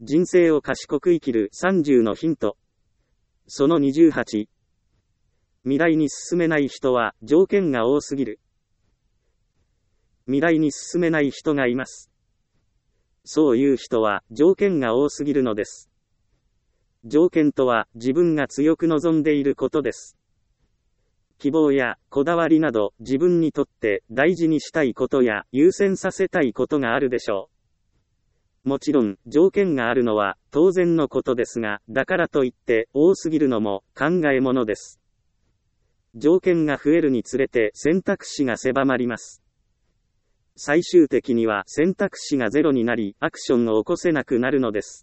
人生を賢く生きる30のヒント。その28。未来に進めない人は条件が多すぎる。未来に進めない人がいます。そういう人は条件が多すぎるのです。条件とは自分が強く望んでいることです。希望やこだわりなど自分にとって大事にしたいことや優先させたいことがあるでしょう。もちろん条件があるのは当然のことですが、だからといって多すぎるのも考えものです。条件が増えるにつれて選択肢が狭まります。最終的には選択肢がゼロになりアクションを起こせなくなるのです。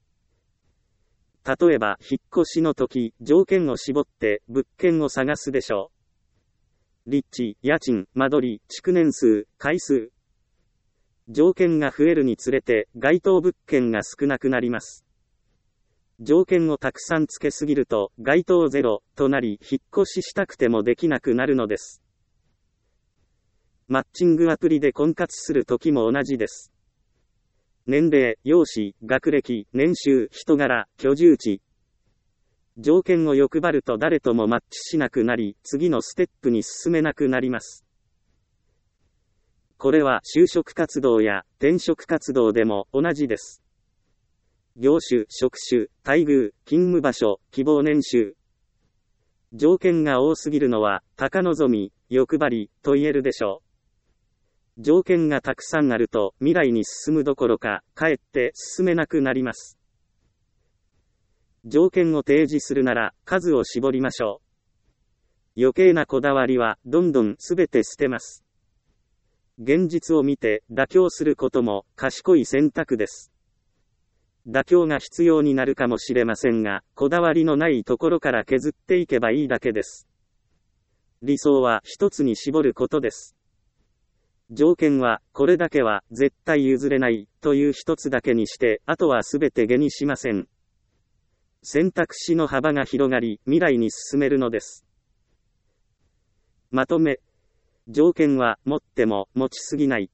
例えば引っ越しの時、条件を絞って物件を探すでしょう。立地、家賃、間取り、築年数、階数。条件が増えるにつれて該当物件が少なくなります。条件をたくさんつけすぎると該当ゼロとなり引っ越ししたくてもできなくなるのです。マッチングアプリで婚活する時も同じです。年齢、容姿、学歴、年収、人柄、居住地。条件を欲張ると誰ともマッチしなくなり、次のステップに進めなくなります。これは就職活動や転職活動でも同じです。業種、職種、待遇、勤務場所、希望年収。条件が多すぎるのは、高望み、欲張り、と言えるでしょう。条件がたくさんあると未来に進むどころか、かえって進めなくなります。条件を提示するなら数を絞りましょう。余計なこだわりはどんどんすべて捨てます。現実を見て妥協することも賢い選択です。妥協が必要になるかもしれませんが、こだわりのないところから削っていけばいいだけです。理想は一つに絞ることです。条件は、これだけは絶対譲れないという一つだけにして、あとはすべて下にしません。選択肢の幅が広がり、未来に進めるのです。まとめ。条件は持っても持ちすぎない。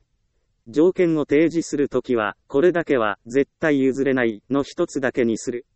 条件を提示するときは、これだけは絶対譲れないの一つだけにする。